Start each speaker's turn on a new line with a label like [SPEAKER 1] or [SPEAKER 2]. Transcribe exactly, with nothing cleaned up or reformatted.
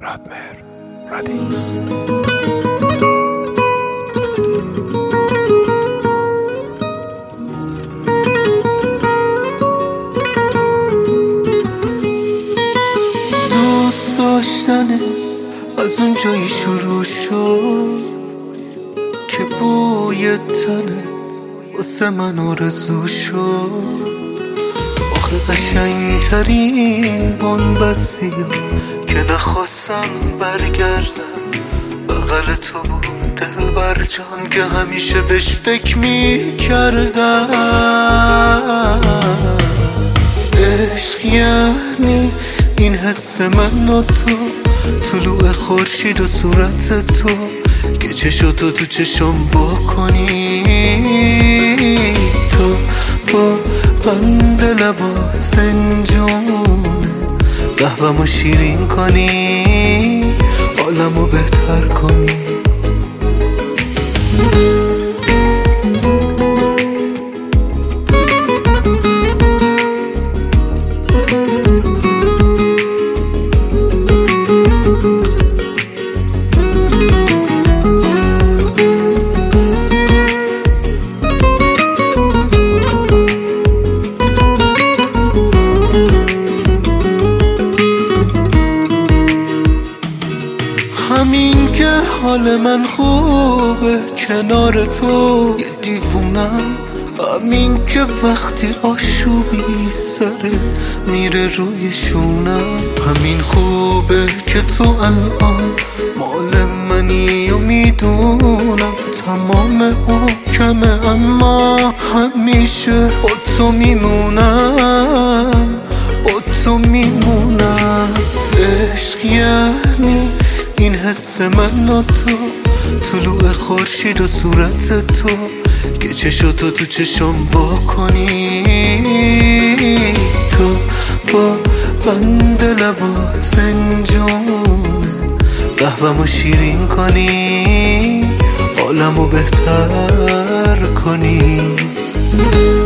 [SPEAKER 1] رادمهر رادیکس.
[SPEAKER 2] دوست داشتنه از اون جایی شروع شد که بوی تنه واسه من آرزو شد. آخه قشنگترین بنبستی که نخواستم برگردم بغل تو بود دلبر جان که همیشه بهش فکر میکردم. عشق یعنی این حس من و تو، طلوع خورشید و صورت تو که چشاتو تو چشم بکنی، تو با قند لبات فنجون قهوه‌مو شیرین کنی، حالمو بهتر کنی. همین که حال من خوبه کنار تو یه دیوونم، همین که وقتی آشوبی سره میره روی شونم، همین خوبه که تو الان مال منی و میدونم تمام حکمه، اما همیشه با تو میمونم، با تو میمونم. عشق یعنی این حس من و تو، طلوع خورشید و صورت تو که چشاتو تو چشم بکنی، تو با قند لبات فنجون قهوه‌مو شیرین کنی، حالمو بهتر کنی.